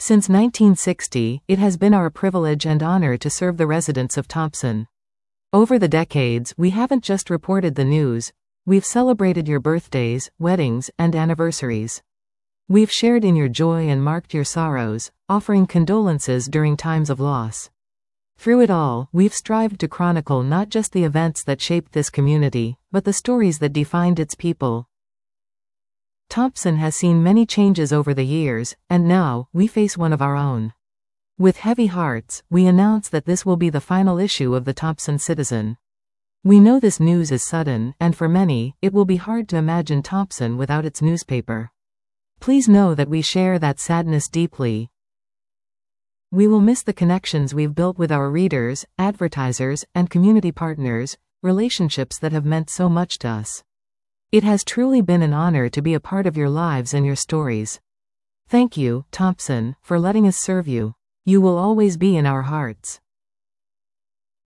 Since 1960, it has been our privilege and honor to serve the residents of Thompson. Over the decades, we haven't just reported the news, we've celebrated your birthdays, weddings, and anniversaries. We've shared in your joy and marked your sorrows, offering condolences during times of loss. Through it all, we've strived to chronicle not just the events that shaped this community, but the stories that defined its people. Thompson has seen many changes over the years, and now, we face one of our own. With heavy hearts, we announce that this will be the final issue of the Thompson Citizen. We know this news is sudden, and for many, it will be hard to imagine Thompson without its newspaper. Please know that we share that sadness deeply. We will miss the connections we've built with our readers, advertisers, and community partners, relationships that have meant so much to us. It has truly been an honor to be a part of your lives and your stories. Thank you, Thompson, for letting us serve you. You will always be in our hearts.